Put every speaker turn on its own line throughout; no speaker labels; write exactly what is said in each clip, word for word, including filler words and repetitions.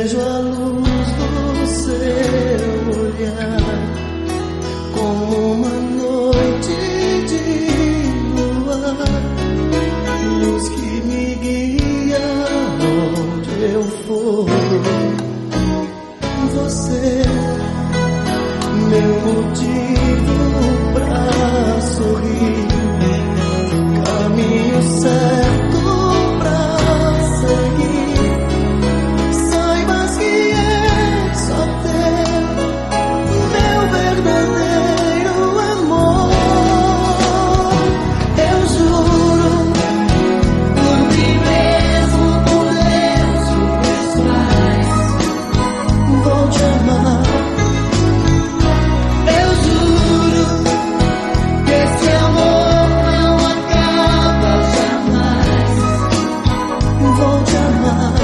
vejo a luz do seu olhar como uma noite de lua, luz que me guia onde eu for. Você, meu motivo pra sorrir, caminho certo pra seguir. Saibas que é só teu, meu verdadeiro amor. Eu juro por mim mesmo, por Deus, por meus pais, vou te amar. Eu juro que esse amor não acaba jamais. Vou te amar.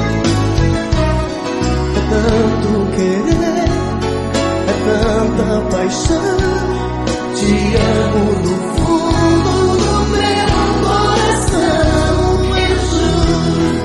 É tanto querer, é tanta paixão. Te amo no fundo do meu coração. Eu juro.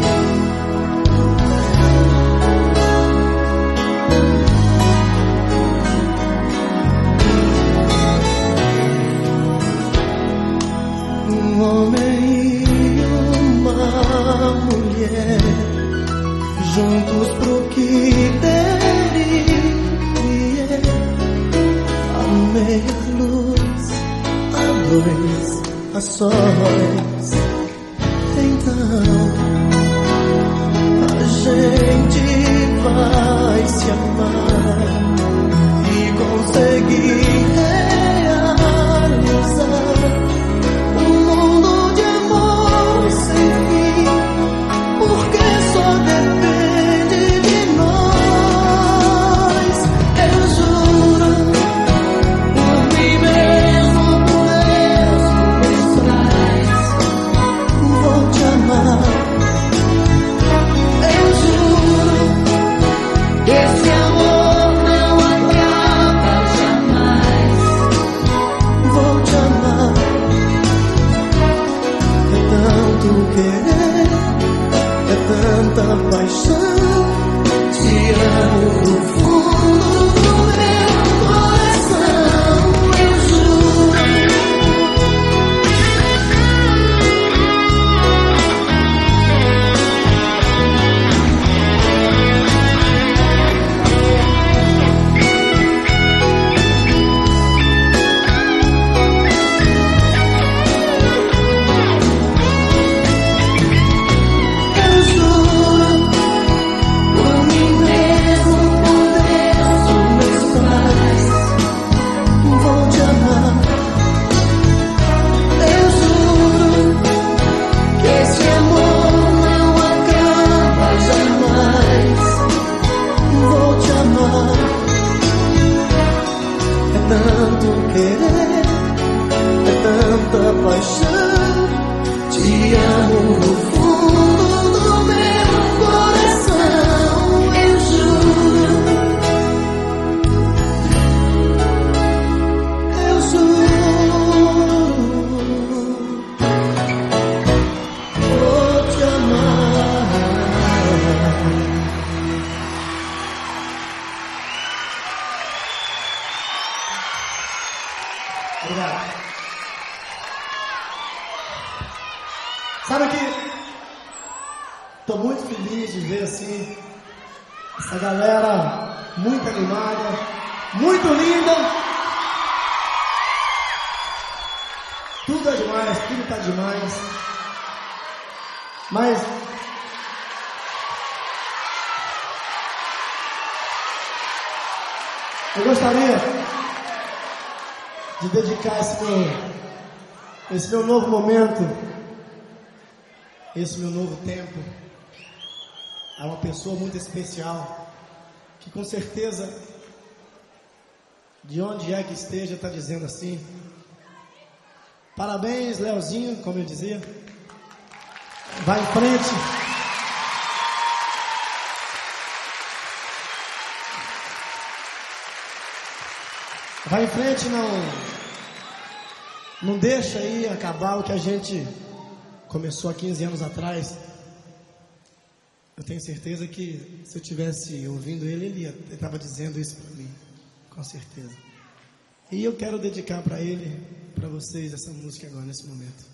Um homem e uma mulher juntos pro que der e vier, a meia luz, a dois, a sós. Então a gente vai se amar e conseguir realizar um mundo de amor sem fim, porque só depende de nós. Eu juro por mim mesmo, por Deus, por meus pais, vou te amar. Eu juro que esse amor não acaba jamais. Vou te amar. É tanto querer, é tanta paixão. Te amo no fundo do meu coração. Eu juro. Eu juro por mim mesmo, por Deus, por meus pais, vou te amar. Eu juro que esse amor não acaba jamais. Vou te amar. É tanto querer, é tanta paixão. Te amo no fundo do meu coração. Eu juro. Eu juro. Vou te amar. Obrigado. Sabe que tô muito feliz de ver assim essa galera muito animada, muito linda. Tudo é demais, tudo tá demais. Mas eu gostaria de dedicar esse meu, esse meu novo momento, esse meu novo tempo a uma pessoa muito especial, que com certeza, de onde é que esteja, está dizendo assim: parabéns, Leozinho, como eu dizia, vai em frente. Vai em frente, não, não deixa aí acabar o que a gente começou há quinze anos atrás.
Eu tenho certeza que se eu tivesse ouvindo ele, ele estava dizendo isso para mim, com certeza. E eu quero dedicar para ele, para vocês, essa música agora, nesse momento.